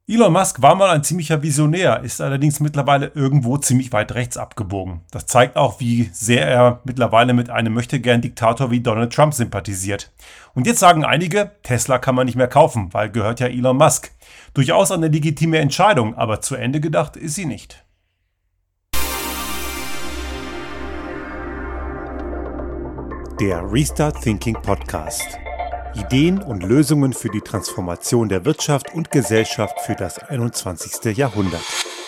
Elon Musk war mal ein ziemlicher Visionär, ist allerdings mittlerweile irgendwo ziemlich weit rechts abgebogen. Das zeigt auch, wie sehr er mittlerweile mit einem Möchtegern-Diktator wie Donald Trump sympathisiert. Und jetzt sagen einige, Tesla kann man nicht mehr kaufen, weil gehört ja Elon Musk. Durchaus eine legitime Entscheidung, aber zu Ende gedacht ist sie nicht. Der Restart Thinking Podcast. Ideen und Lösungen für die Transformation der Wirtschaft und Gesellschaft für das 21. Jahrhundert.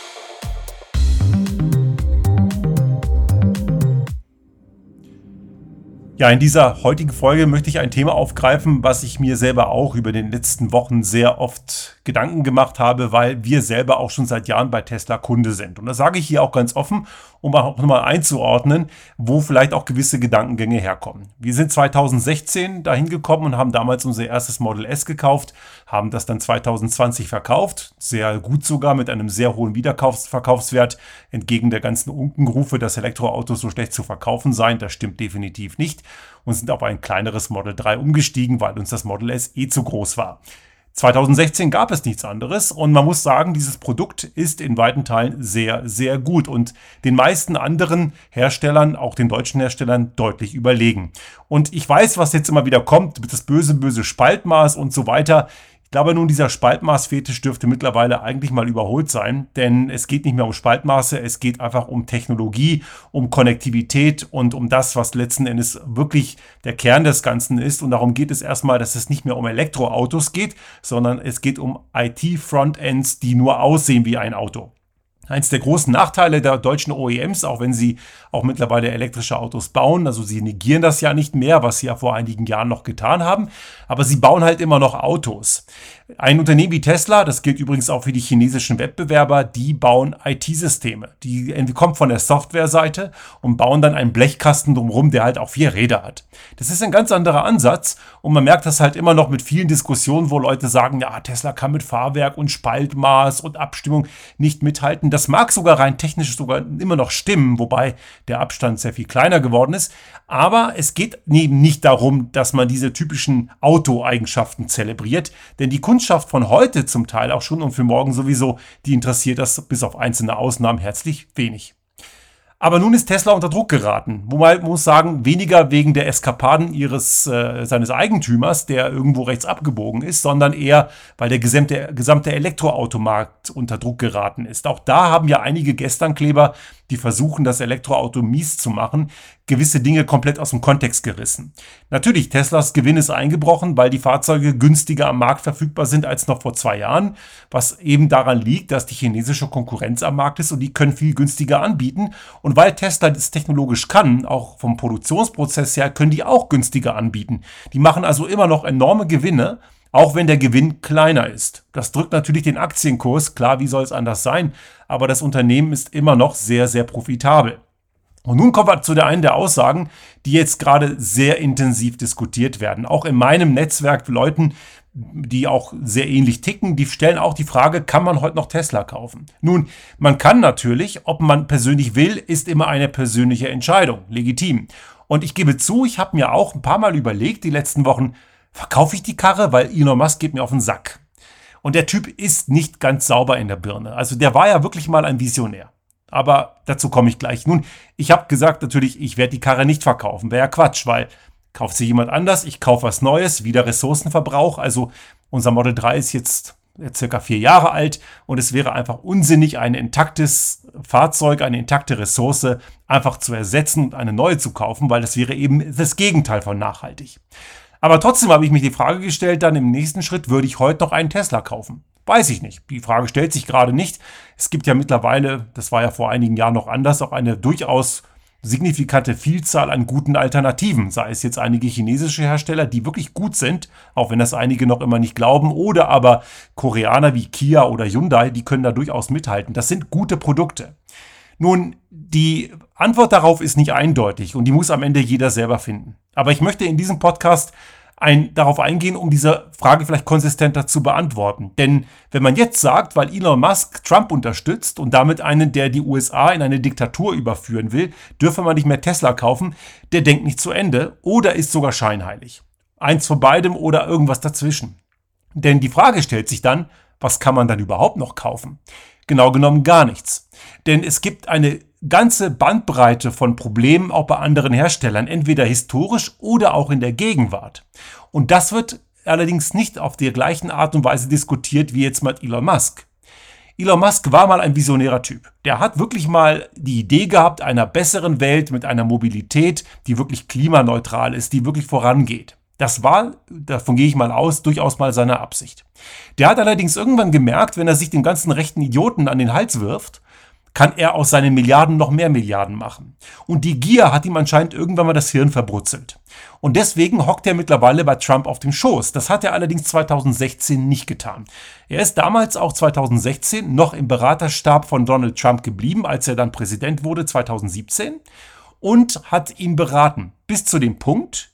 Ja, in dieser heutigen Folge möchte ich ein Thema aufgreifen, was ich mir selber auch über den letzten Wochen sehr oft Gedanken gemacht habe, weil wir selber auch schon seit Jahren bei Tesla Kunde sind. Und das sage ich hier auch ganz offen, um auch nochmal einzuordnen, wo vielleicht auch gewisse Gedankengänge herkommen. Wir sind 2016 dahin gekommen und haben damals unser erstes Model S gekauft, haben das dann 2020 verkauft, sehr gut sogar mit einem sehr hohen Wiederverkaufswert, entgegen der ganzen Unkenrufe, dass Elektroautos so schlecht zu verkaufen seien. Das stimmt definitiv nicht. Und sind auf ein kleineres Model 3 umgestiegen, weil uns das Model S zu groß war. 2016 gab es nichts anderes und man muss sagen, dieses Produkt ist in weiten Teilen sehr, sehr gut und den meisten anderen Herstellern, auch den deutschen Herstellern, deutlich überlegen. Und ich weiß, was jetzt immer wieder kommt, das böse Spaltmaß und so weiter. Ich glaube nun, dieser Spaltmaßfetisch dürfte mittlerweile eigentlich mal überholt sein, denn es geht nicht mehr um Spaltmaße, es geht einfach um Technologie, um Konnektivität und um das, was letzten Endes wirklich der Kern des Ganzen ist. Und darum geht es erstmal, dass es nicht mehr um Elektroautos geht, sondern es geht um IT-Frontends, die nur aussehen wie ein Auto. Eins der großen Nachteile der deutschen OEMs, auch wenn sie auch mittlerweile elektrische Autos bauen, also sie negieren das ja nicht mehr, was sie ja vor einigen Jahren noch getan haben, aber sie bauen halt immer noch Autos. Ein Unternehmen wie Tesla, das gilt übrigens auch für die chinesischen Wettbewerber, die bauen IT-Systeme. Die kommen von der Softwareseite und bauen dann einen Blechkasten drumherum, der halt auch 4 Räder hat. Das ist ein ganz anderer Ansatz und man merkt das halt immer noch mit vielen Diskussionen, wo Leute sagen, ja, Tesla kann mit Fahrwerk und Spaltmaß und Abstimmung nicht mithalten. Das mag sogar rein technisch sogar immer noch stimmen, wobei der Abstand sehr viel kleiner geworden ist. Aber es geht eben nicht darum, dass man diese typischen Auto-Eigenschaften zelebriert, denn die Kundschaft von heute zum Teil auch schon und für morgen sowieso, die interessiert das bis auf einzelne Ausnahmen herzlich wenig. Aber nun ist Tesla unter Druck geraten, wobei man muss sagen, weniger wegen der Eskapaden seines Eigentümers, der irgendwo rechts abgebogen ist, sondern eher, weil der gesamte Elektroautomarkt unter Druck geraten ist. Auch da haben ja einige Gesternkleber, die versuchen, das Elektroauto mies zu machen, gewisse Dinge komplett aus dem Kontext gerissen. Natürlich, Teslas Gewinn ist eingebrochen, weil die Fahrzeuge günstiger am Markt verfügbar sind als noch vor 2 Jahren, was eben daran liegt, dass die chinesische Konkurrenz am Markt ist und die können viel günstiger anbieten. Und weil Tesla das technologisch kann, auch vom Produktionsprozess her, können die auch günstiger anbieten. Die machen also immer noch enorme Gewinne, auch wenn der Gewinn kleiner ist. Das drückt natürlich den Aktienkurs, klar, wie soll es anders sein, aber das Unternehmen ist immer noch sehr, sehr profitabel. Und nun kommen wir zu einen der Aussagen, die jetzt gerade sehr intensiv diskutiert werden. Auch in meinem Netzwerk Leuten, die auch sehr ähnlich ticken, die stellen auch die Frage, kann man heute noch Tesla kaufen? Nun, man kann natürlich, ob man persönlich will, ist immer eine persönliche Entscheidung, legitim. Und ich gebe zu, ich habe mir auch ein paar Mal überlegt, die letzten Wochen, verkaufe ich die Karre, weil Elon Musk geht mir auf den Sack. Und der Typ ist nicht ganz sauber in der Birne. Also der war ja wirklich mal ein Visionär. Aber dazu komme ich gleich. Nun, ich habe gesagt natürlich, ich werde die Karre nicht verkaufen. Wäre ja Quatsch, weil kauft sich jemand anders, ich kaufe was Neues, wieder Ressourcenverbrauch. Also unser Model 3 ist jetzt circa 4 Jahre alt und es wäre einfach unsinnig, ein intaktes Fahrzeug, eine intakte Ressource einfach zu ersetzen und eine neue zu kaufen, weil das wäre eben das Gegenteil von nachhaltig. Aber trotzdem habe ich mich die Frage gestellt, dann im nächsten Schritt, würde ich heute noch einen Tesla kaufen? Weiß ich nicht. Die Frage stellt sich gerade nicht. Es gibt ja mittlerweile, das war ja vor einigen Jahren noch anders, auch eine durchaus signifikante Vielzahl an guten Alternativen. Sei es jetzt einige chinesische Hersteller, die wirklich gut sind, auch wenn das einige noch immer nicht glauben, oder aber Koreaner wie Kia oder Hyundai, die können da durchaus mithalten. Das sind gute Produkte. Nun, die Antwort darauf ist nicht eindeutig und die muss am Ende jeder selber finden. Aber ich möchte in diesem Podcast darauf eingehen, um diese Frage vielleicht konsistenter zu beantworten. Denn wenn man jetzt sagt, weil Elon Musk Trump unterstützt und damit einen, der die USA in eine Diktatur überführen will, dürfe man nicht mehr Tesla kaufen, der denkt nicht zu Ende oder ist sogar scheinheilig. Eins von beidem oder irgendwas dazwischen. Denn die Frage stellt sich dann, Was kann man dann überhaupt noch kaufen? Genau genommen gar nichts. Denn es gibt eine ganze Bandbreite von Problemen auch bei anderen Herstellern, entweder historisch oder auch in der Gegenwart. Und das wird allerdings nicht auf der gleichen Art und Weise diskutiert wie jetzt mit Elon Musk. Elon Musk war mal ein visionärer Typ. Der hat wirklich mal die Idee gehabt einer besseren Welt mit einer Mobilität, die wirklich klimaneutral ist, die wirklich vorangeht. Das war, davon gehe ich mal aus, durchaus mal seine Absicht. Der hat allerdings irgendwann gemerkt, wenn er sich den ganzen rechten Idioten an den Hals wirft, kann er aus seinen Milliarden noch mehr Milliarden machen. Und die Gier hat ihm anscheinend irgendwann mal das Hirn verbrutzelt. Und deswegen hockt er mittlerweile bei Trump auf dem Schoß. Das hat er allerdings 2016 nicht getan. Er ist damals auch 2016 noch im Beraterstab von Donald Trump geblieben, als er dann Präsident wurde 2017 und hat ihn beraten bis zu dem Punkt,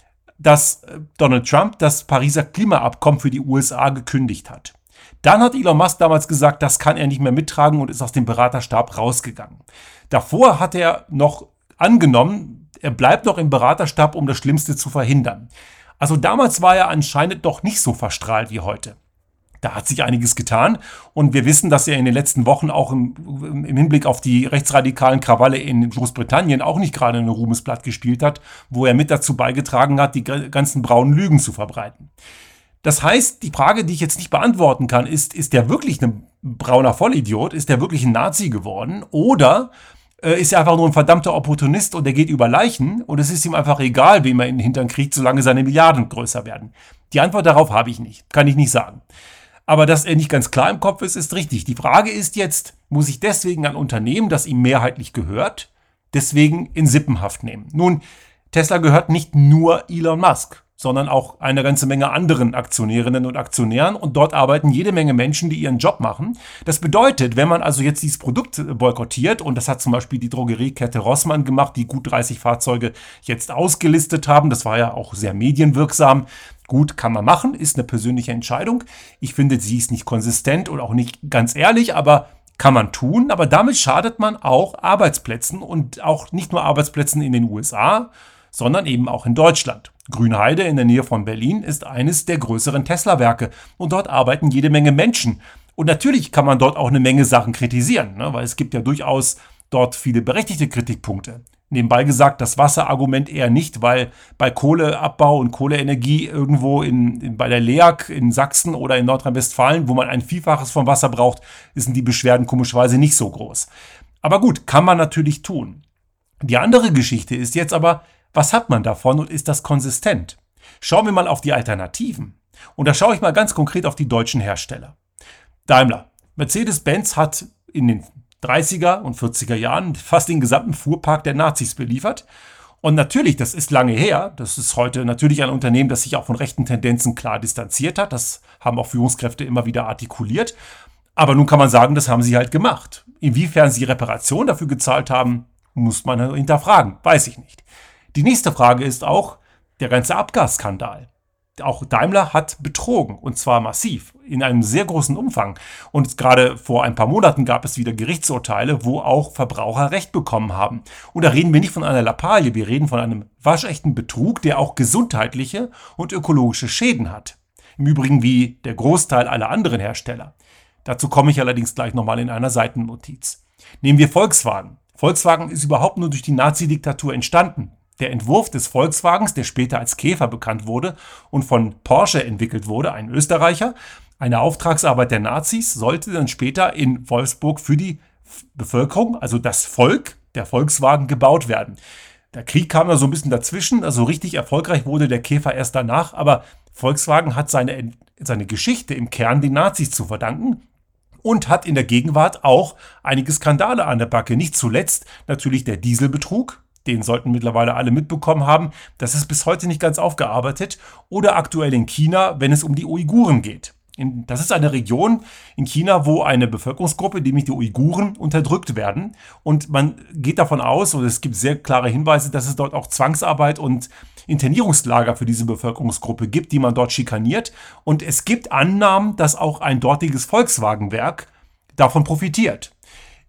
dass Donald Trump das Pariser Klimaabkommen für die USA gekündigt hat. Dann hat Elon Musk damals gesagt, das kann er nicht mehr mittragen und ist aus dem Beraterstab rausgegangen. Davor hat er noch angenommen, er bleibt noch im Beraterstab, um das Schlimmste zu verhindern. Also damals war er anscheinend doch nicht so verstrahlt wie heute. Da hat sich einiges getan und wir wissen, dass er in den letzten Wochen auch im Hinblick auf die rechtsradikalen Krawalle in Großbritannien auch nicht gerade ein Ruhmesblatt gespielt hat, wo er mit dazu beigetragen hat, die ganzen braunen Lügen zu verbreiten. Das heißt, die Frage, die ich jetzt nicht beantworten kann, ist der wirklich ein brauner Vollidiot? Ist der wirklich ein Nazi geworden? Oder ist er einfach nur ein verdammter Opportunist und der geht über Leichen und es ist ihm einfach egal, wem er in den Hintern kriegt, solange seine Milliarden größer werden? Die Antwort darauf habe ich nicht, kann ich nicht sagen. Aber dass er nicht ganz klar im Kopf ist, ist richtig. Die Frage ist jetzt, muss ich deswegen ein Unternehmen, das ihm mehrheitlich gehört, deswegen in Sippenhaft nehmen? Nun, Tesla gehört nicht nur Elon Musk, sondern auch eine ganze Menge anderen Aktionärinnen und Aktionären und dort arbeiten jede Menge Menschen, die ihren Job machen. Das bedeutet, wenn man also jetzt dieses Produkt boykottiert, und das hat zum Beispiel die Drogeriekette Rossmann gemacht, die gut 30 Fahrzeuge jetzt ausgelistet haben, das war ja auch sehr medienwirksam. Gut, kann man machen, ist eine persönliche Entscheidung. Ich finde, sie ist nicht konsistent und auch nicht ganz ehrlich, aber kann man tun. Aber damit schadet man auch Arbeitsplätzen und auch nicht nur Arbeitsplätzen in den USA, sondern eben auch in Deutschland. Grünheide in der Nähe von Berlin ist eines der größeren Tesla-Werke und dort arbeiten jede Menge Menschen. Und natürlich kann man dort auch eine Menge Sachen kritisieren, weil es gibt ja durchaus dort viele berechtigte Kritikpunkte. Nebenbei gesagt, das Wasserargument eher nicht, weil bei Kohleabbau und Kohleenergie irgendwo bei der LEAG in Sachsen oder in Nordrhein-Westfalen, wo man ein Vielfaches von Wasser braucht, sind die Beschwerden komischerweise nicht so groß. Aber gut, kann man natürlich tun. Die andere Geschichte ist jetzt aber, was hat man davon und ist das konsistent? Schauen wir mal auf die Alternativen. Und da schaue ich mal ganz konkret auf die deutschen Hersteller. Daimler. Mercedes-Benz hat in den 30er und 40er Jahren fast den gesamten Fuhrpark der Nazis beliefert. Und natürlich, das ist lange her, das ist heute natürlich ein Unternehmen, das sich auch von rechten Tendenzen klar distanziert hat. Das haben auch Führungskräfte immer wieder artikuliert. Aber nun kann man sagen, das haben sie halt gemacht. Inwiefern sie Reparation dafür gezahlt haben, muss man hinterfragen, weiß ich nicht. Die nächste Frage ist auch der ganze Abgasskandal. Auch Daimler hat betrogen, und zwar massiv, in einem sehr großen Umfang. Und gerade vor ein paar Monaten gab es wieder Gerichtsurteile, wo auch Verbraucher Recht bekommen haben. Und da reden wir nicht von einer Lappalie, wir reden von einem waschechten Betrug, der auch gesundheitliche und ökologische Schäden hat. Im Übrigen wie der Großteil aller anderen Hersteller. Dazu komme ich allerdings gleich nochmal in einer Seitennotiz. Nehmen wir Volkswagen. Volkswagen ist überhaupt nur durch die Nazi-Diktatur entstanden. Der Entwurf des Volkswagens, der später als Käfer bekannt wurde und von Porsche entwickelt wurde, ein Österreicher, eine Auftragsarbeit der Nazis, sollte dann später in Wolfsburg für die Bevölkerung, also das Volk, der Volkswagen gebaut werden. Der Krieg kam da so ein bisschen dazwischen, also richtig erfolgreich wurde der Käfer erst danach, aber Volkswagen hat seine Geschichte im Kern den Nazis zu verdanken und hat in der Gegenwart auch einige Skandale an der Backe. Nicht zuletzt natürlich der Dieselbetrug. Den sollten mittlerweile alle mitbekommen haben. Das ist bis heute nicht ganz aufgearbeitet. Oder aktuell in China, wenn es um die Uiguren geht. Das ist eine Region in China, wo eine Bevölkerungsgruppe, nämlich die Uiguren, unterdrückt werden. Und man geht davon aus, und es gibt sehr klare Hinweise, dass es dort auch Zwangsarbeit und Internierungslager für diese Bevölkerungsgruppe gibt, die man dort schikaniert. Und es gibt Annahmen, dass auch ein dortiges Volkswagenwerk davon profitiert.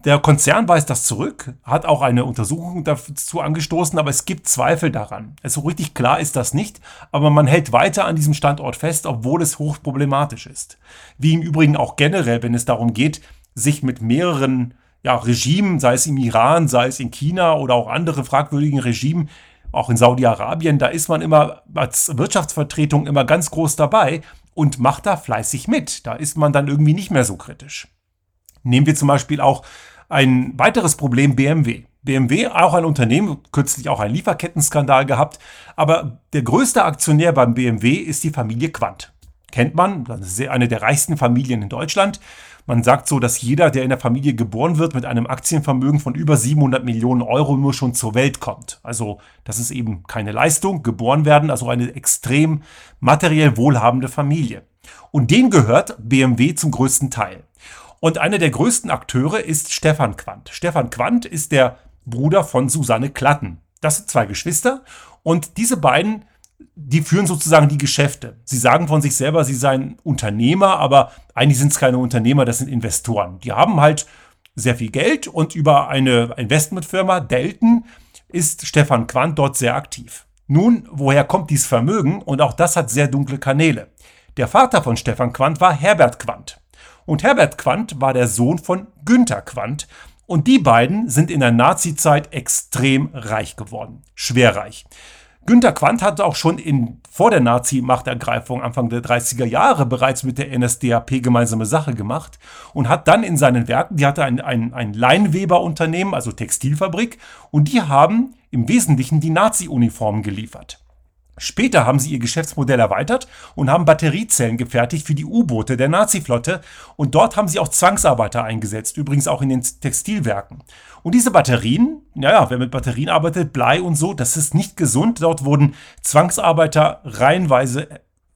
Der Konzern weist das zurück, hat auch eine Untersuchung dazu angestoßen, aber es gibt Zweifel daran. Also richtig klar ist das nicht, aber man hält weiter an diesem Standort fest, obwohl es hochproblematisch ist. Wie im Übrigen auch generell, wenn es darum geht, sich mit mehreren Regimen, sei es im Iran, sei es in China oder auch andere fragwürdigen Regimen, auch in Saudi-Arabien, da ist man immer als Wirtschaftsvertretung immer ganz groß dabei und macht da fleißig mit. Da ist man dann irgendwie nicht mehr so kritisch. Nehmen wir zum Beispiel auch ein weiteres Problem, BMW. BMW, auch ein Unternehmen, kürzlich auch einen Lieferkettenskandal gehabt, aber der größte Aktionär beim BMW ist die Familie Quandt. Kennt man, das ist eine der reichsten Familien in Deutschland. Man sagt so, dass jeder, der in der Familie geboren wird, mit einem Aktienvermögen von über 700 Millionen Euro nur schon zur Welt kommt. Also das ist eben keine Leistung, geboren werden, also eine extrem materiell wohlhabende Familie. Und denen gehört BMW zum größten Teil. Und einer der größten Akteure ist Stefan Quandt. Stefan Quandt ist der Bruder von Susanne Klatten. Das sind 2 Geschwister und diese beiden, die führen sozusagen die Geschäfte. Sie sagen von sich selber, sie seien Unternehmer, aber eigentlich sind es keine Unternehmer, das sind Investoren. Die haben halt sehr viel Geld und über eine Investmentfirma, Delton, ist Stefan Quandt dort sehr aktiv. Nun, woher kommt dieses Vermögen? Und auch das hat sehr dunkle Kanäle. Der Vater von Stefan Quandt war Herbert Quandt. Und Herbert Quandt war der Sohn von Günter Quandt. Und die beiden sind in der Nazi-Zeit extrem reich geworden. Schwer reich. Günter Quandt hatte auch schon vor der Nazi-Machtergreifung Anfang der 30er Jahre bereits mit der NSDAP gemeinsame Sache gemacht und hat dann in seinen Werken, die hatte ein Leinweberunternehmen, also Textilfabrik, und die haben im Wesentlichen die Nazi-Uniformen geliefert. Später haben sie ihr Geschäftsmodell erweitert und haben Batteriezellen gefertigt für die U-Boote der Nazi-Flotte und dort haben sie auch Zwangsarbeiter eingesetzt, übrigens auch in den Textilwerken. Und diese Batterien, wer mit Batterien arbeitet, Blei und so, das ist nicht gesund. Dort wurden Zwangsarbeiter reihenweise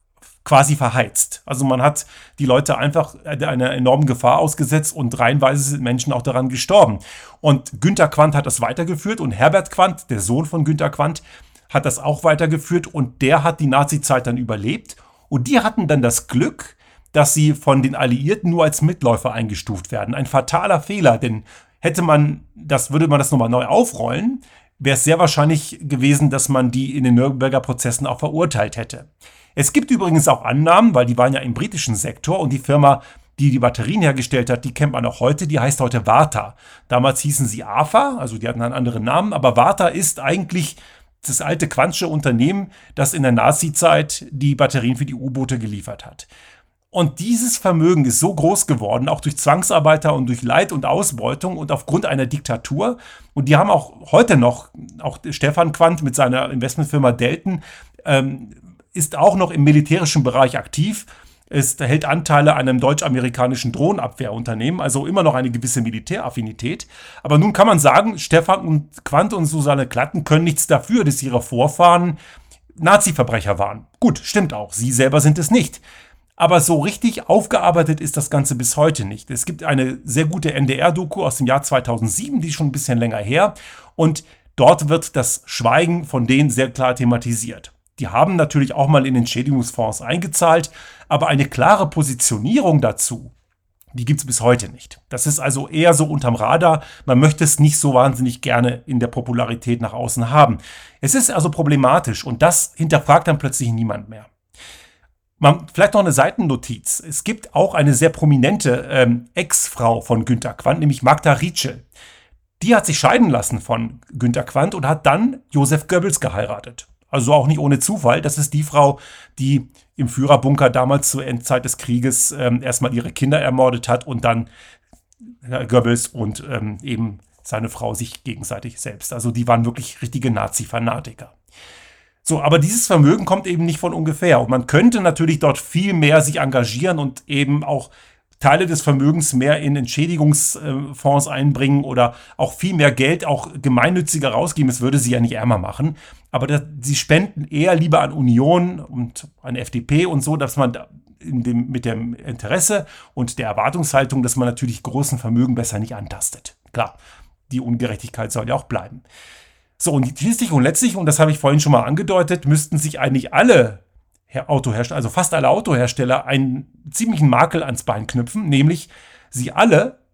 quasi verheizt. Also man hat die Leute einfach einer enormen Gefahr ausgesetzt und reihenweise sind Menschen auch daran gestorben. Und Günter Quandt hat das weitergeführt und Herbert Quandt, der Sohn von Günter Quandt, hat das auch weitergeführt und der hat die Nazi-Zeit dann überlebt. Und die hatten dann das Glück, dass sie von den Alliierten nur als Mitläufer eingestuft werden. Ein fataler Fehler, denn würde man das nochmal neu aufrollen, wäre es sehr wahrscheinlich gewesen, dass man die in den Nürnberger Prozessen auch verurteilt hätte. Es gibt übrigens auch Annahmen, weil die waren ja im britischen Sektor und die Firma, die die Batterien hergestellt hat, die kennt man auch heute, die heißt heute Varta. Damals hießen sie AFA, also die hatten einen anderen Namen, aber Varta ist eigentlich das alte Quandtsche Unternehmen, das in der Nazi-Zeit die Batterien für die U-Boote geliefert hat. Und dieses Vermögen ist so groß geworden, auch durch Zwangsarbeiter und durch Leid und Ausbeutung und aufgrund einer Diktatur. Und die haben auch heute noch, auch Stefan Quandt mit seiner Investmentfirma Delton, ist auch noch im militärischen Bereich aktiv. Es hält Anteile an einem deutsch-amerikanischen Drohnenabwehrunternehmen, also immer noch eine gewisse Militäraffinität. Aber nun kann man sagen, Stefan Quandt und Susanne Klatten können nichts dafür, dass ihre Vorfahren Nazi-Verbrecher waren. Gut, stimmt auch, sie selber sind es nicht. Aber so richtig aufgearbeitet ist das Ganze bis heute nicht. Es gibt eine sehr gute NDR-Doku aus dem Jahr 2007, die ist schon ein bisschen länger her. Und dort wird das Schweigen von denen sehr klar thematisiert. Die haben natürlich auch mal in Entschädigungsfonds eingezahlt, aber eine klare Positionierung dazu, die gibt es bis heute nicht. Das ist also eher so unterm Radar. Man möchte es nicht so wahnsinnig gerne in der Popularität nach außen haben. Es ist also problematisch und das hinterfragt dann plötzlich niemand mehr. Vielleicht noch eine Seitennotiz. Es gibt auch eine sehr prominente Ex-Frau von Günter Quandt, nämlich Magda Rietschel. Die hat sich scheiden lassen von Günter Quandt und hat dann Joseph Goebbels geheiratet. Also auch nicht ohne Zufall. Das ist die Frau, die im Führerbunker damals zur Endzeit des Krieges erstmal ihre Kinder ermordet hat und dann Goebbels und eben seine Frau sich gegenseitig selbst. Also die waren wirklich richtige Nazi-Fanatiker. So, aber dieses Vermögen kommt eben nicht von ungefähr. Und man könnte natürlich dort viel mehr sich engagieren und eben auch Teile des Vermögens mehr in Entschädigungsfonds einbringen oder auch viel mehr Geld auch gemeinnütziger rausgeben. Es würde sie ja nicht ärmer machen. Aber sie spenden eher lieber an Union und an FDP und so, dass man mit dem Interesse und der Erwartungshaltung, dass man natürlich großen Vermögen besser nicht antastet. Klar, die Ungerechtigkeit soll ja auch bleiben. So, und schließlich und letztlich, und das habe ich vorhin schon mal angedeutet, müssten sich eigentlich alle Autohersteller, also fast alle Autohersteller, einen ziemlichen Makel ans Bein knüpfen, nämlich sie alle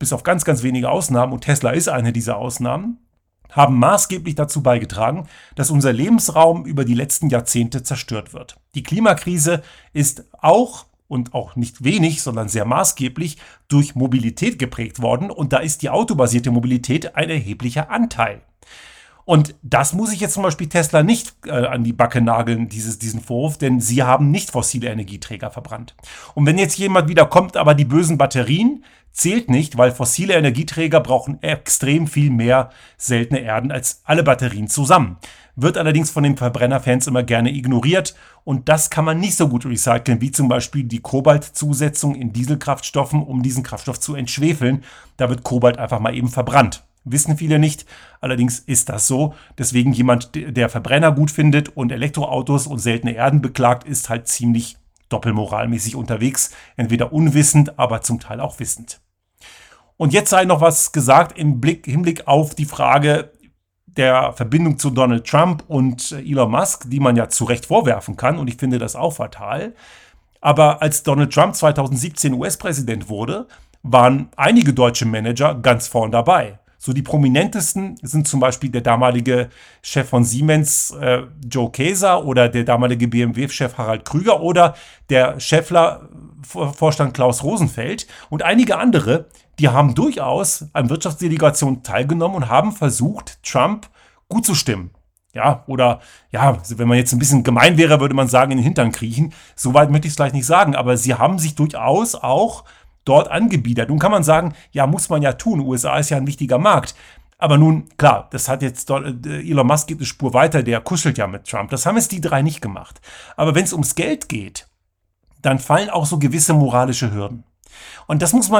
bis auf ganz, ganz wenige Ausnahmen, und Tesla ist eine dieser Ausnahmen, haben maßgeblich dazu beigetragen, dass unser Lebensraum über die letzten Jahrzehnte zerstört wird. Die Klimakrise ist auch, und auch nicht wenig, sondern sehr maßgeblich, durch Mobilität geprägt worden, und da ist die autobasierte Mobilität ein erheblicher Anteil. Und das muss ich jetzt zum Beispiel Tesla nicht an die Backe nageln, diesen Vorwurf, denn sie haben nicht fossile Energieträger verbrannt. Und wenn jetzt jemand wieder kommt, aber die bösen Batterien, zählt nicht, weil fossile Energieträger brauchen extrem viel mehr seltene Erden als alle Batterien zusammen. Wird allerdings von den Verbrennerfans immer gerne ignoriert, und das kann man nicht so gut recyceln, wie zum Beispiel die Kobaltzusetzung in Dieselkraftstoffen, um diesen Kraftstoff zu entschwefeln. Da wird Kobalt einfach mal eben verbrannt. Wissen viele nicht, allerdings ist das so. Deswegen jemand, der Verbrenner gut findet und Elektroautos und seltene Erden beklagt, ist halt ziemlich doppelmoralmäßig unterwegs. Entweder unwissend, aber zum Teil auch wissend. Und jetzt sei noch was gesagt im Hinblick auf die Frage der Verbindung zu Donald Trump und Elon Musk, die man ja zu Recht vorwerfen kann, und ich finde das auch fatal. Aber als Donald Trump 2017 US-Präsident wurde, waren einige deutsche Manager ganz vorn dabei. So die prominentesten sind zum Beispiel der damalige Chef von Siemens, Joe Kaeser, oder der damalige BMW-Chef Harald Krüger oder der Schaeffler-Vorstand Klaus Rosenfeld und einige andere, die haben durchaus an Wirtschaftsdelegationen teilgenommen und haben versucht, Trump gut zu stimmen. Ja, oder ja, wenn man jetzt ein bisschen gemein wäre, würde man sagen, in den Hintern kriechen. Soweit möchte ich es gleich nicht sagen, aber sie haben sich durchaus auch dort angebiedert. Nun kann man sagen, ja, muss man ja tun. USA ist ja ein wichtiger Markt. Aber nun, klar, das hat jetzt Elon Musk geht eine Spur weiter, der kuschelt ja mit Trump. Das haben jetzt die drei nicht gemacht. Aber wenn es ums Geld geht, dann fallen auch so gewisse moralische Hürden. Und da müssen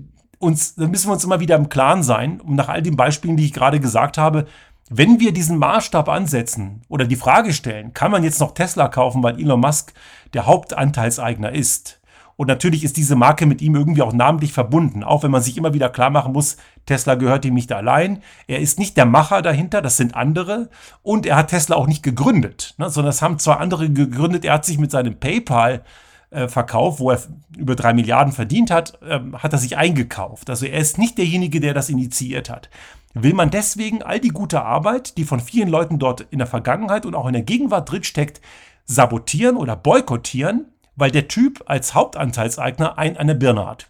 wir uns immer wieder im Klaren sein, und nach all den Beispielen, die ich gerade gesagt habe, wenn wir diesen Maßstab ansetzen oder die Frage stellen, kann man jetzt noch Tesla kaufen, weil Elon Musk der Hauptanteilseigner ist? Und natürlich ist diese Marke mit ihm irgendwie auch namentlich verbunden, auch wenn man sich immer wieder klar machen muss, Tesla gehört ihm nicht allein. Er ist nicht der Macher dahinter, das sind andere. Und er hat Tesla auch nicht gegründet, sondern das haben zwar andere gegründet. Er hat sich mit seinem PayPal-Verkauf, wo er über 3 Milliarden verdient hat, hat er sich eingekauft. Also er ist nicht derjenige, der das initiiert hat. Will man deswegen all die gute Arbeit, die von vielen Leuten dort in der Vergangenheit und auch in der Gegenwart drinsteckt, sabotieren oder boykottieren, weil der Typ als Hauptanteilseigner eine Birne hat?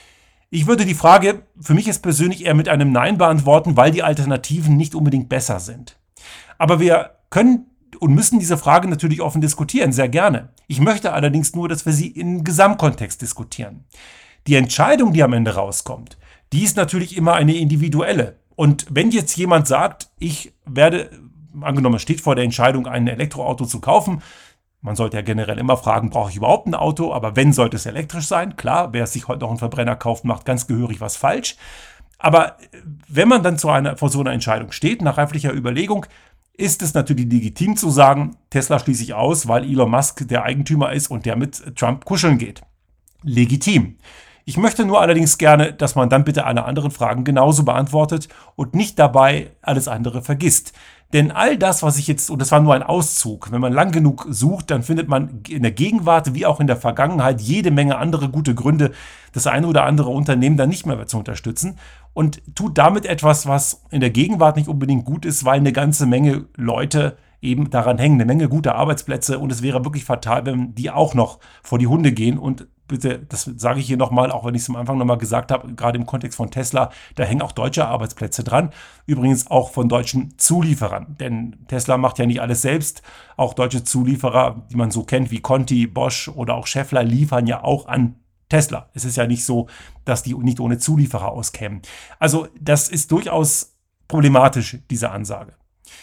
Ich würde die Frage für mich jetzt persönlich eher mit einem Nein beantworten, weil die Alternativen nicht unbedingt besser sind. Aber wir können und müssen diese Frage natürlich offen diskutieren, sehr gerne. Ich möchte allerdings nur, dass wir sie im Gesamtkontext diskutieren. Die Entscheidung, die am Ende rauskommt, die ist natürlich immer eine individuelle. Und wenn jetzt jemand sagt, ich werde, angenommen, es steht vor der Entscheidung, ein Elektroauto zu kaufen, man sollte ja generell immer fragen, brauche ich überhaupt ein Auto? Aber wenn, sollte es elektrisch sein. Klar, wer sich heute noch einen Verbrenner kauft, macht ganz gehörig was falsch. Aber wenn man dann vor so einer Entscheidung steht, nach reiflicher Überlegung, ist es natürlich legitim zu sagen, Tesla schließe ich aus, weil Elon Musk der Eigentümer ist und der mit Trump kuscheln geht. Legitim. Ich möchte nur allerdings gerne, dass man dann bitte alle anderen Fragen genauso beantwortet und nicht dabei alles andere vergisst. Denn all das, was ich jetzt, und das war nur ein Auszug, wenn man lang genug sucht, dann findet man in der Gegenwart wie auch in der Vergangenheit jede Menge andere gute Gründe, das eine oder andere Unternehmen dann nicht mehr zu unterstützen, und tut damit etwas, was in der Gegenwart nicht unbedingt gut ist, weil eine ganze Menge Leute eben daran hängen, eine Menge guter Arbeitsplätze, und es wäre wirklich fatal, wenn die auch noch vor die Hunde gehen. Und bitte, das sage ich hier nochmal, auch wenn ich es am Anfang nochmal gesagt habe, gerade im Kontext von Tesla, da hängen auch deutsche Arbeitsplätze dran. Übrigens auch von deutschen Zulieferern, denn Tesla macht ja nicht alles selbst. Auch deutsche Zulieferer, die man so kennt wie Conti, Bosch oder auch Schaeffler, liefern ja auch an Tesla. Es ist ja nicht so, dass die nicht ohne Zulieferer auskämen. Also das ist durchaus problematisch, diese Ansage.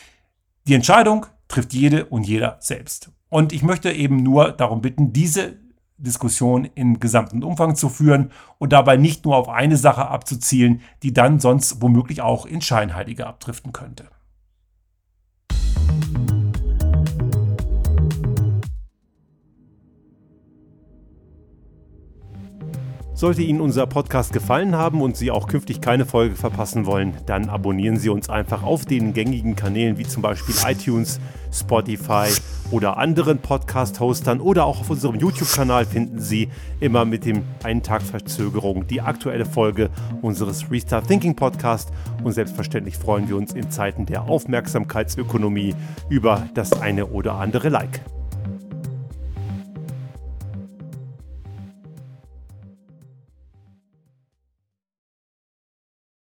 Die Entscheidung trifft jede und jeder selbst. Und ich möchte eben nur darum bitten, diese Diskussion im gesamten Umfang zu führen und dabei nicht nur auf eine Sache abzuzielen, die dann sonst womöglich auch in Scheinheilige abdriften könnte. Sollte Ihnen unser Podcast gefallen haben und Sie auch künftig keine Folge verpassen wollen, dann abonnieren Sie uns einfach auf den gängigen Kanälen wie zum Beispiel iTunes, Spotify oder anderen Podcast-Hostern oder auch auf unserem YouTube-Kanal finden Sie immer mit dem einen Tag Verzögerung die aktuelle Folge unseres Restart Thinking Podcast und selbstverständlich freuen wir uns in Zeiten der Aufmerksamkeitsökonomie über das eine oder andere Like.